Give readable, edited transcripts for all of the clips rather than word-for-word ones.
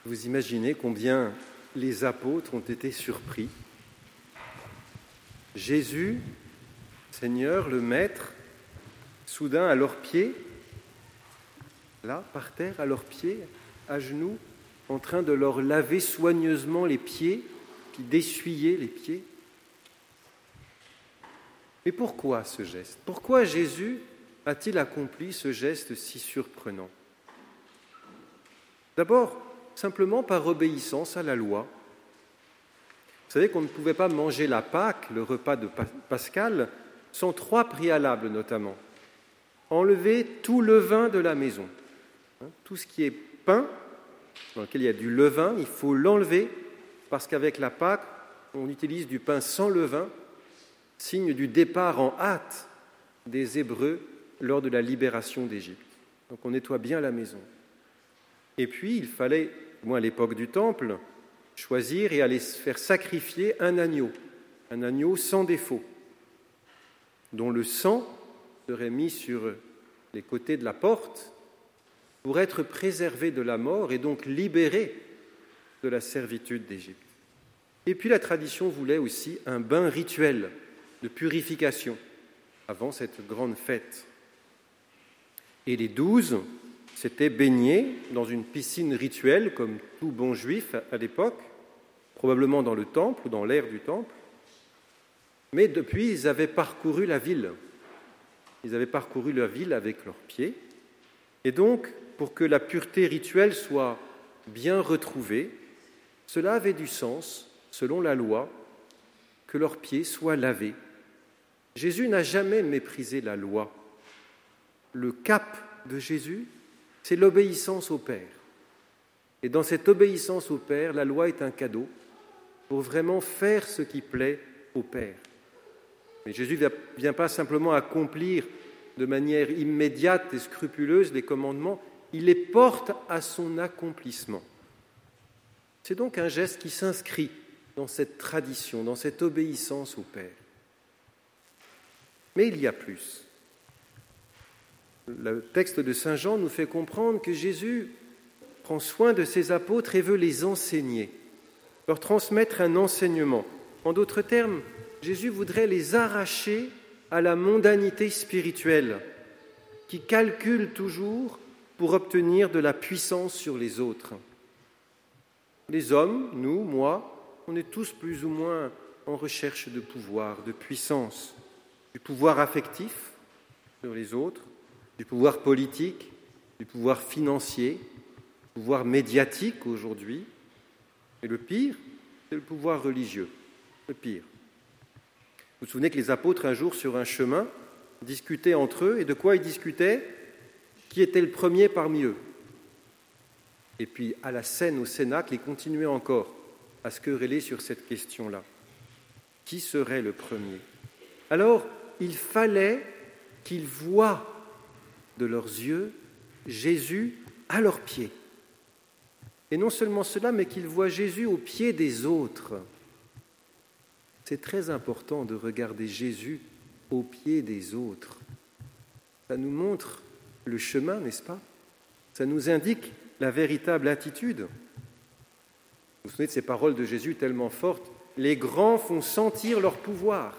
Vous imaginez combien les apôtres ont été surpris. Jésus, Seigneur, le Maître, soudain à leurs pieds, là, par terre, à leurs pieds, à genoux, en train de leur laver soigneusement les pieds, puis d'essuyer les pieds. Mais pourquoi ce geste ? Pourquoi Jésus a-t-il accompli ce geste si surprenant ? D'abord, simplement par obéissance à la loi. Vous savez qu'on ne pouvait pas manger la Pâque, le repas de Pascal, sans 3 préalables notamment. Enlever tout levain de la maison. Tout ce qui est pain, dans lequel il y a du levain, il faut l'enlever, parce qu'avec la Pâque, on utilise du pain sans levain, signe du départ en hâte des Hébreux lors de la libération d'Égypte. Donc on nettoie bien la maison. Et puis il fallait, au moins à l'époque du Temple, choisir et aller faire sacrifier un agneau sans défaut, dont le sang serait mis sur les côtés de la porte pour être préservé de la mort et donc libéré de la servitude d'Égypte. Et puis la tradition voulait aussi un bain rituel de purification avant cette grande fête. Et les 12 s'étaient baignés dans une piscine rituelle, comme tout bon juif à l'époque, probablement dans le temple ou dans l'aire du temple. Mais depuis, ils avaient parcouru la ville. Ils avaient parcouru la ville avec leurs pieds. Et donc, pour que la pureté rituelle soit bien retrouvée, cela avait du sens, selon la loi, que leurs pieds soient lavés. Jésus n'a jamais méprisé la loi. Le cap de Jésus, c'est l'obéissance au Père. Et dans cette obéissance au Père, la loi est un cadeau pour vraiment faire ce qui plaît au Père. Mais Jésus ne vient pas simplement accomplir de manière immédiate et scrupuleuse les commandements, il les porte à son accomplissement. C'est donc un geste qui s'inscrit dans cette tradition, dans cette obéissance au Père. Mais il y a plus. Le texte de Saint Jean nous fait comprendre que Jésus prend soin de ses apôtres et veut les enseigner, leur transmettre un enseignement. En d'autres termes, Jésus voudrait les arracher à la mondanité spirituelle qui calcule toujours pour obtenir de la puissance sur les autres. Les hommes, nous, moi, on est tous plus ou moins en recherche de pouvoir, de puissance, du pouvoir affectif sur les autres, du pouvoir politique, du pouvoir financier, du pouvoir médiatique aujourd'hui. Et le pire, c'est le pouvoir religieux. Le pire. Vous vous souvenez que les apôtres, un jour, sur un chemin, discutaient entre eux. Et de quoi ils discutaient ? Qui était le premier parmi eux ? Et puis, à la scène, au Cénacle, ils continuaient encore à se quereller sur cette question-là. Qui serait le premier ? Alors, il fallait qu'ils voient de leurs yeux Jésus à leurs pieds. Et non seulement cela, mais qu'ils voient Jésus aux pieds des autres. C'est très important de regarder Jésus aux pieds des autres. Ça nous montre le chemin, n'est-ce pas ? Ça nous indique la véritable attitude. Vous vous souvenez de ces paroles de Jésus tellement fortes ? Les grands font sentir leur pouvoir.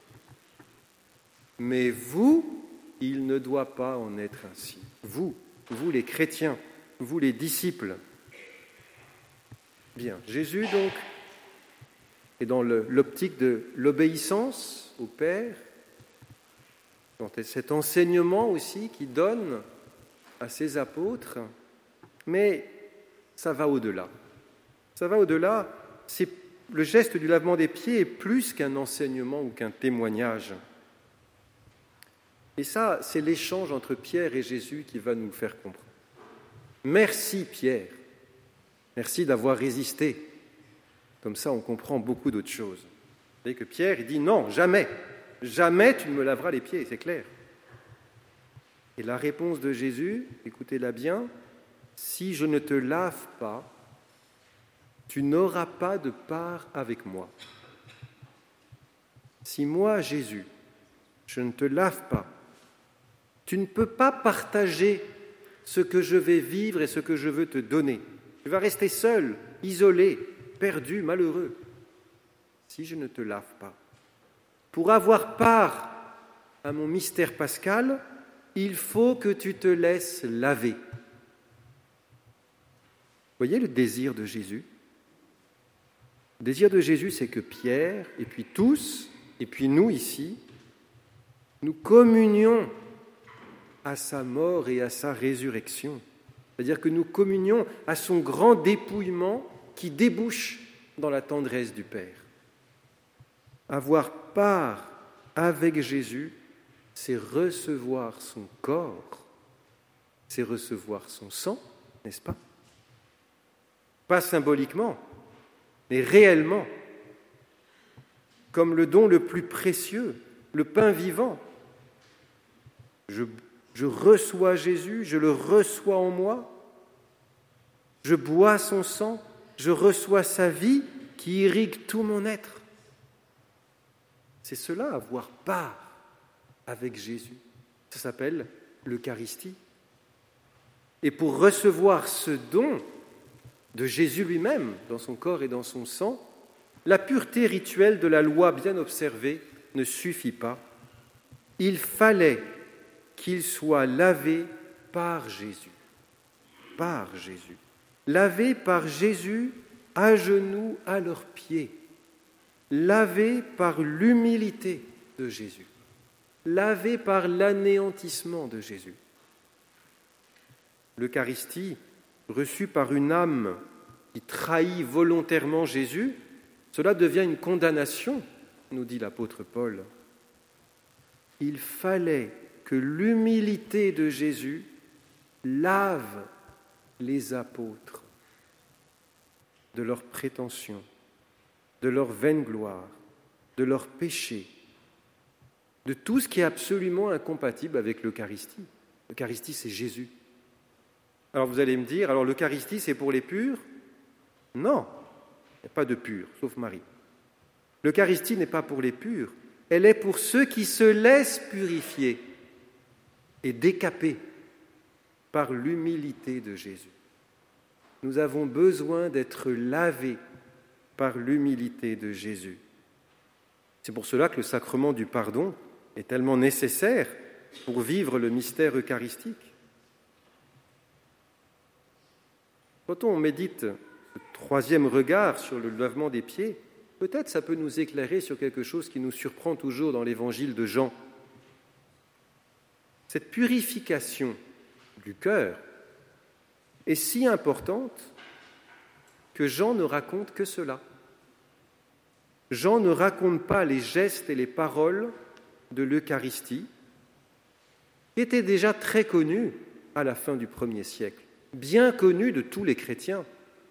Mais vous, il ne doit pas en être ainsi. Vous les chrétiens, vous les disciples. Bien, Jésus donc est dans l'optique de l'obéissance au Père, dans cet enseignement aussi qu'il donne à ses apôtres, mais ça va au-delà. Ça va au-delà, le geste du lavement des pieds est plus qu'un enseignement ou qu'un témoignage. Et ça, c'est l'échange entre Pierre et Jésus qui va nous faire comprendre. Merci Pierre, merci d'avoir résisté. Comme ça, on comprend beaucoup d'autres choses. Vous savez que Pierre, il dit non, jamais tu ne me laveras les pieds, c'est clair. Et la réponse de Jésus, écoutez-la bien, si je ne te lave pas, tu n'auras pas de part avec moi. Si moi, Jésus, je ne te lave pas, tu ne peux pas partager ce que je vais vivre et ce que je veux te donner. Tu vas rester seul, isolé, perdu, malheureux, si je ne te lave pas. Pour avoir part à mon mystère pascal, il faut que tu te laisses laver. Voyez le désir de Jésus? Le désir de Jésus, c'est que Pierre, et puis tous, et puis nous ici, nous communions à sa mort et à sa résurrection. C'est-à-dire que nous communions à son grand dépouillement qui débouche dans la tendresse du Père. Avoir part avec Jésus, c'est recevoir son corps, c'est recevoir son sang, n'est-ce pas? Pas symboliquement, mais réellement, comme le don le plus précieux, le pain vivant. Je reçois Jésus, je le reçois en moi, je bois son sang, je reçois sa vie qui irrigue tout mon être. C'est cela, avoir part avec Jésus. Ça s'appelle l'Eucharistie. Et pour recevoir ce don de Jésus lui-même, dans son corps et dans son sang, la pureté rituelle de la loi bien observée ne suffit pas. Il fallait qu'il soit lavé par Jésus. Par Jésus. Lavé par Jésus à genoux à leurs pieds. Lavé par l'humilité de Jésus. Lavé par l'anéantissement de Jésus. L'Eucharistie, reçue par une âme qui trahit volontairement Jésus, cela devient une condamnation, nous dit l'apôtre Paul. Il fallait que l'humilité de Jésus lave les apôtres de leurs prétentions, de leur vaine gloire, de leurs péchés, de tout ce qui est absolument incompatible avec l'Eucharistie. L'Eucharistie, c'est Jésus. Alors vous allez me dire, alors l'Eucharistie, c'est pour les purs? Non, il n'y a pas de purs, sauf Marie. L'Eucharistie n'est pas pour les purs, elle est pour ceux qui se laissent purifier et décaper par l'humilité de Jésus. Nous avons besoin d'être lavés par l'humilité de Jésus. C'est pour cela que le sacrement du pardon est tellement nécessaire pour vivre le mystère eucharistique. Quand on médite le troisième regard sur le lavement des pieds, peut-être ça peut nous éclairer sur quelque chose qui nous surprend toujours dans l'évangile de Jean. Cette purification du cœur est si importante que Jean ne raconte que cela. Jean ne raconte pas les gestes et les paroles de l'Eucharistie, qui étaient déjà très connus à la fin du 1er siècle, bien connus de tous les chrétiens.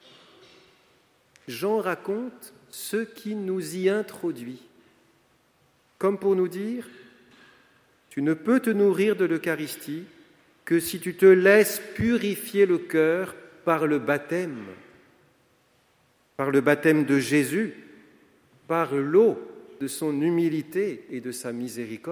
Jean raconte ce qui nous y introduit, comme pour nous dire « Tu ne peux te nourrir de l'Eucharistie que si tu te laisses purifier le cœur par le baptême de Jésus, par l'eau de son humilité et de sa miséricorde. »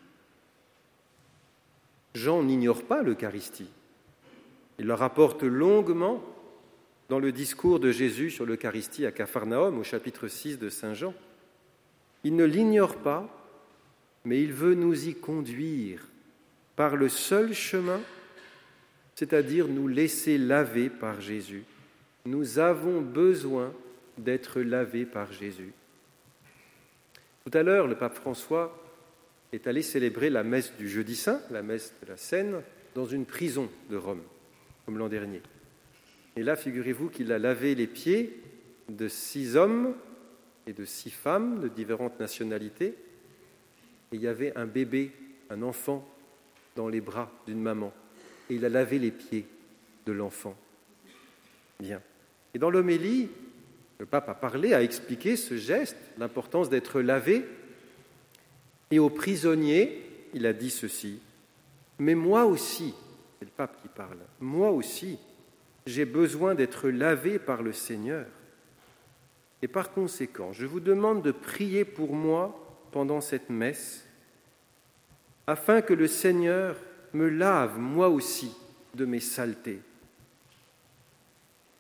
Jean n'ignore pas l'Eucharistie. Il la rapporte longuement dans le discours de Jésus sur l'Eucharistie à Capharnaüm, au chapitre 6 de Saint Jean. Il ne l'ignore pas, mais il veut nous y conduire par le seul chemin, c'est-à-dire nous laisser laver par Jésus. Nous avons besoin d'être lavés par Jésus. Tout à l'heure, le pape François est allé célébrer la messe du Jeudi Saint, la messe de la Seine, dans une prison de Rome, comme l'an dernier. Et là, figurez-vous qu'il a lavé les pieds de 6 hommes et de 6 femmes de différentes nationalités. Et il y avait un bébé, un enfant, dans les bras d'une maman. Et il a lavé les pieds de l'enfant. Bien. Et dans l'homélie, le pape a parlé, a expliqué ce geste, l'importance d'être lavé. Et aux prisonniers, il a dit ceci. Mais moi aussi, c'est le pape qui parle, moi aussi, j'ai besoin d'être lavé par le Seigneur. Et par conséquent, je vous demande de prier pour moi pendant cette messe, afin que le Seigneur me lave moi aussi de mes saletés.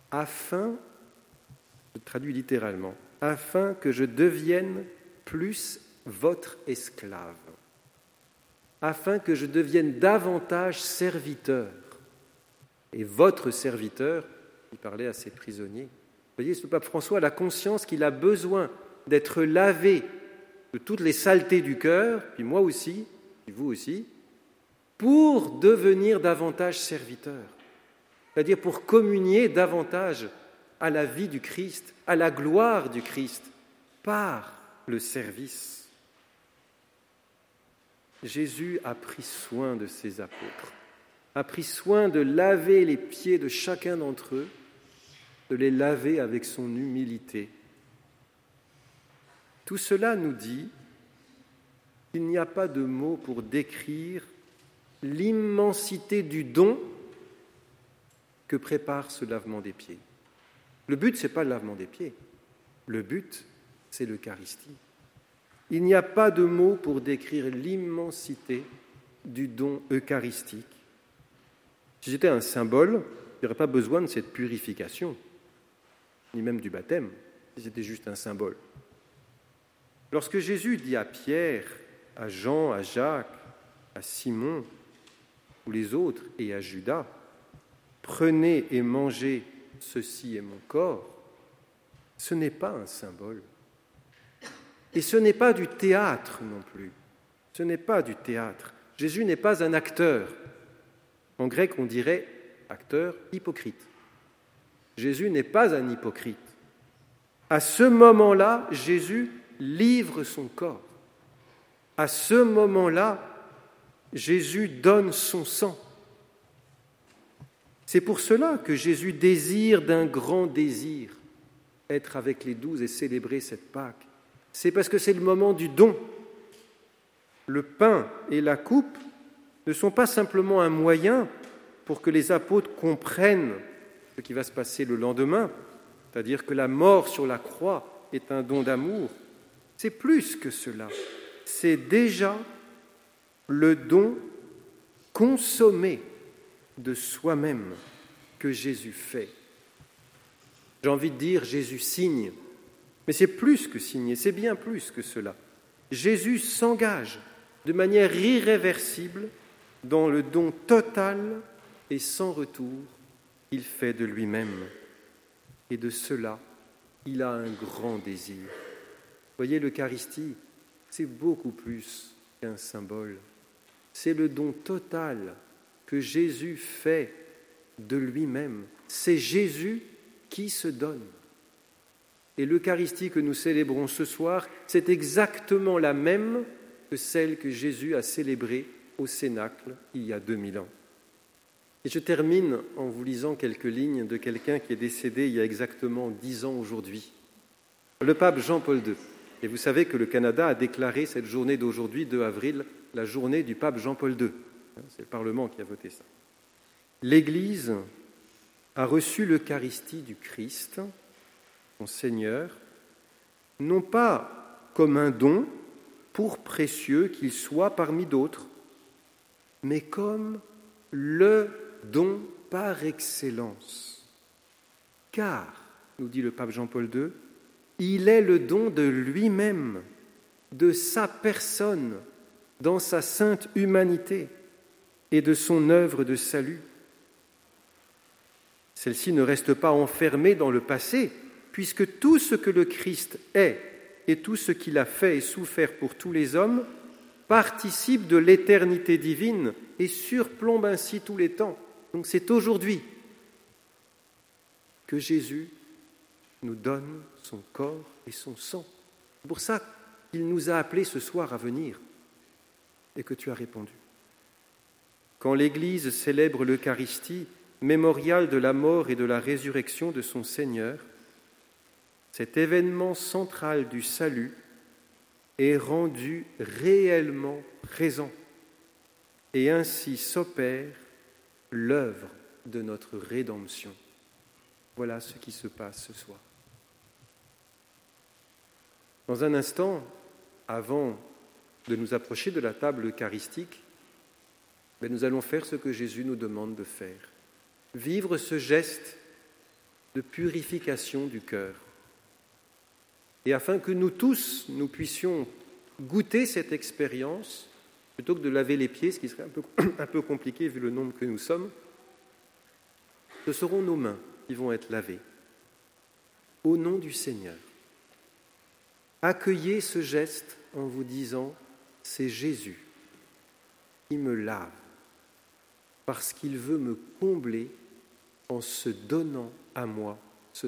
afin, je traduis littéralement, afin que je devienne plus votre esclave, afin que je devienne davantage serviteur. Et votre serviteur, il parlait à ses prisonniers. Vous voyez, le pape François a la conscience qu'il a besoin d'être lavé de toutes les saletés du cœur, puis moi aussi, puis vous aussi, pour devenir davantage serviteur. C'est-à-dire pour communier davantage à la vie du Christ, à la gloire du Christ, par le service. Jésus a pris soin de ses apôtres, a pris soin de laver les pieds de chacun d'entre eux, de les laver avec son humilité. Tout cela nous dit qu'il n'y a pas de mots pour décrire l'immensité du don que prépare ce lavement des pieds. Le but, ce n'est pas le lavement des pieds. Le but, c'est l'Eucharistie. Il n'y a pas de mots pour décrire l'immensité du don eucharistique. Si c'était un symbole, il n'y aurait pas besoin de cette purification, ni même du baptême, si c'était juste un symbole. Lorsque Jésus dit à Pierre, à Jean, à Jacques, à Simon, ou les autres, et à Judas, « Prenez et mangez, ceci est mon corps », ce n'est pas un symbole. Et ce n'est pas du théâtre non plus. Ce n'est pas du théâtre. Jésus n'est pas un acteur. En grec, on dirait acteur hypocrite. Jésus n'est pas un hypocrite. À ce moment-là, Jésus livre son corps. À ce moment-là, Jésus donne son sang. C'est pour cela que Jésus désire d'un grand désir être avec les 12 et célébrer cette Pâque. C'est parce que c'est le moment du don. Le pain et la coupe ne sont pas simplement un moyen pour que les apôtres comprennent ce qui va se passer le lendemain, c'est-à-dire que la mort sur la croix est un don d'amour. C'est plus que cela. C'est déjà le don consommé de soi-même que Jésus fait. J'ai envie de dire, Jésus signe, mais c'est plus que signer, c'est bien plus que cela. Jésus s'engage de manière irréversible dans le don total et sans retour qu'il fait de lui-même. Et de cela, il a un grand désir. Voyez, l'Eucharistie, c'est beaucoup plus qu'un symbole. C'est le don total que Jésus fait de lui-même. C'est Jésus qui se donne. Et l'Eucharistie que nous célébrons ce soir, c'est exactement la même que celle que Jésus a célébrée au Cénacle il y a 2000 ans. Et je termine en vous lisant quelques lignes de quelqu'un qui est décédé il y a exactement 10 ans aujourd'hui, le pape Jean-Paul II. Et vous savez que le Canada a déclaré cette journée d'aujourd'hui, 2 avril, la journée du pape Jean-Paul II. C'est le Parlement qui a voté ça. L'Église a reçu l'Eucharistie du Christ, son Seigneur, non pas comme un don, pour précieux qu'il soit parmi d'autres, mais comme le don par excellence. Car, nous dit le pape Jean-Paul II, il est le don de lui-même, de sa personne, dans sa sainte humanité et de son œuvre de salut. Celle-ci ne reste pas enfermée dans le passé, puisque tout ce que le Christ est et tout ce qu'il a fait et souffert pour tous les hommes participe de l'éternité divine et surplombe ainsi tous les temps. Donc c'est aujourd'hui que Jésus nous donne son corps et son sang. C'est pour ça qu'il nous a appelés ce soir à venir et que tu as répondu. Quand l'Église célèbre l'Eucharistie, mémorial de la mort et de la résurrection de son Seigneur, cet événement central du salut est rendu réellement présent et ainsi s'opère l'œuvre de notre rédemption. Voilà ce qui se passe ce soir. Dans un instant, avant de nous approcher de la table eucharistique, nous allons faire ce que Jésus nous demande de faire. Vivre ce geste de purification du cœur. Et afin que nous tous, nous puissions goûter cette expérience, plutôt que de laver les pieds, ce qui serait un peu compliqué vu le nombre que nous sommes, ce seront nos mains qui vont être lavées. Au nom du Seigneur, accueillez ce geste en vous disant « c'est Jésus qui me lave, parce qu'il veut me combler en se donnant à moi ce soir. »